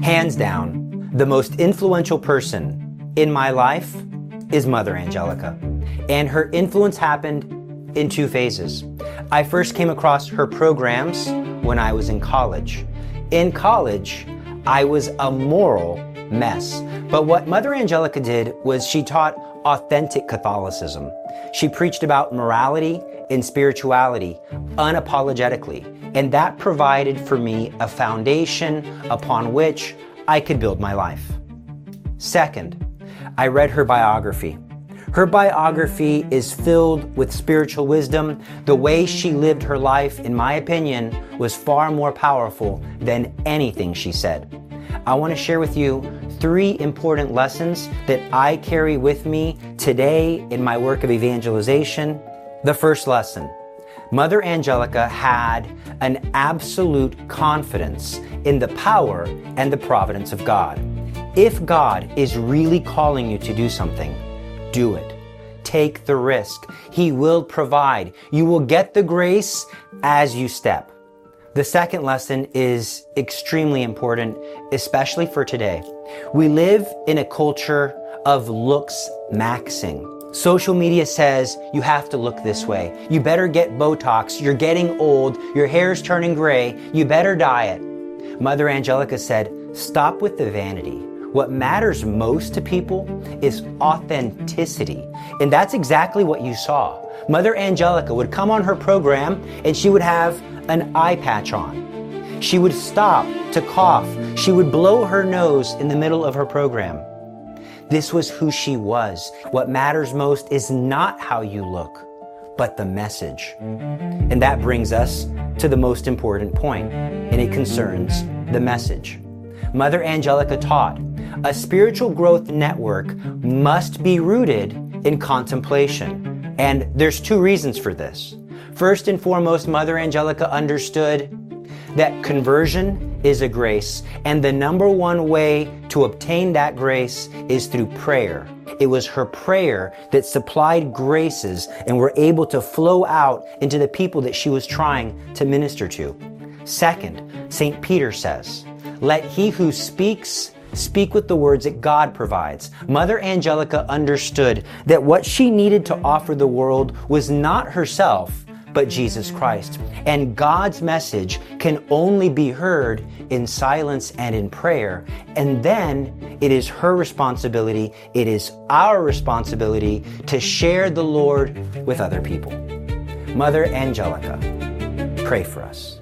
Hands down, the most influential person in my life is Mother Angelica. And her influence happened in two phases. I first came across her programs when I was in college. In college, I was a moral mess. But what Mother Angelica did was she taught authentic Catholicism. She preached about morality and spirituality unapologetically. And that provided for me a foundation upon which I could build my life. Second, I read her biography. Her biography is filled with spiritual wisdom. The way she lived her life, in my opinion, was far more powerful than anything she said. I want to share with you 3 important lessons that I carry with me today in my work of evangelization. The first lesson: Mother Angelica had an absolute confidence in the power and the providence of God. If God is really calling you to do something, do it. Take the risk. He will provide. You will get the grace as you step. The second lesson is extremely important, especially for today. We live in a culture of looks maxing. Social media says you have to look this way. You better get Botox. You're getting old. Your hair's turning gray. You better diet. Mother Angelica said, stop with the vanity. What matters most to people is authenticity. And that's exactly what you saw. Mother Angelica would come on her program and she would have an eye patch on. She would stop to cough. She would blow her nose in the middle of her program. This was who she was. What matters most is not how you look, but the message. And that brings us to the most important point, and it concerns the message. Mother Angelica taught a spiritual growth network must be rooted in contemplation. And there's 2 reasons for this. First and foremost, Mother Angelica understood that conversion is a grace, and the number one way to obtain that grace is through prayer. It was her prayer that supplied graces and were able to flow out into the people that she was trying to minister to. Second, St. Peter says, let he who speaks speak with the words that God provides. Mother Angelica understood that what she needed to offer the world was not herself, but Jesus Christ. And God's message can only be heard in silence and in prayer. And then it is her responsibility, it is our responsibility to share the Lord with other people. Mother Angelica, pray for us.